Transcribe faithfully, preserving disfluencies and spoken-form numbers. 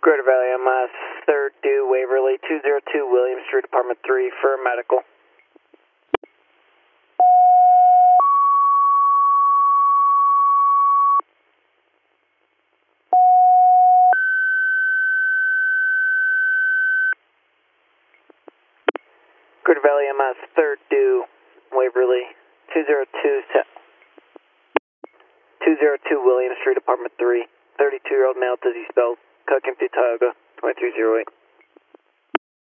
Greater Valley M S, third due Waverly, two zero two William Street, Apartment three for medical. Greater Valley M S, third due Waverly, two zero two William Street, Apartment three, thirty-two year old male, dizzy spelled, Cook Empty Tioga, twenty-three oh eight.